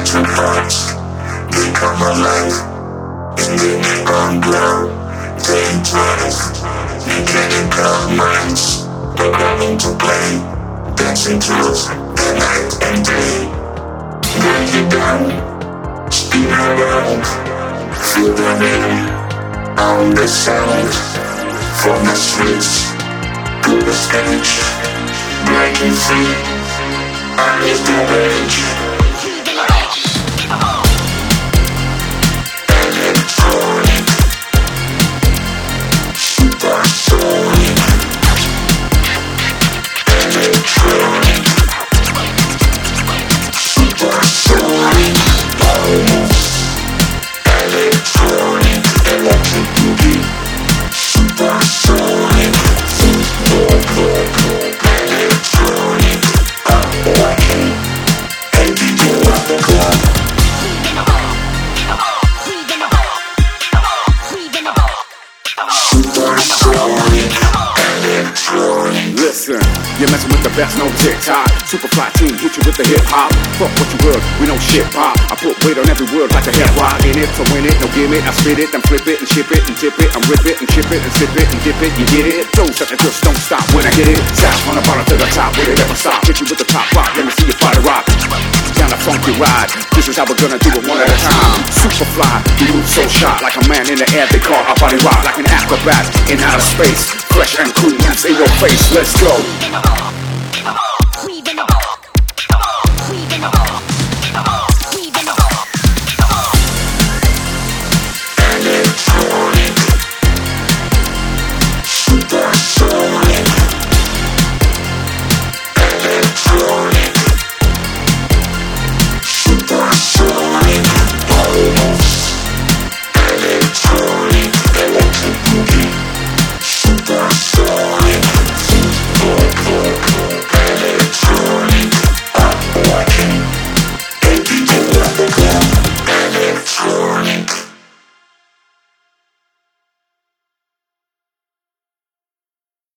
electric hearts, they come alive. In the neon glow, dangerous. You can't cloud minds, they're coming to play. Dancing through the night and day. Break it down, spin around. Feel the rhythm on the sound. From the streets to the stage, breaking free. I live the rage. Electronic, supersonic. Electronic, supersonic. Electronic, electric boogie. Supersonic, electronic. I'm walking, and people at the club. Supersonic, electronic. Listen, you're messing with the best, no TikTok. Superfly team, hit you with the hip hop. Fuck what you heard, we don't shit pop. I put weight on every word like a hip rock. In it to win it, no gimmick. I spit it, then flip it and ship it and tip it and rip it and chip it and sip it and dip it. You get it? Those that just don't stop when I get it. Sound on the bottom to the top, will it ever stop? Hit you with the top rock, let me see your body rock. Down a funky ride, this is how we're gonna do it one at a time. Superfly, we move so sharp like a man in the air. They call our body rock like an acrobat in outer space. Fresh and cool, that's in your face. Let's go.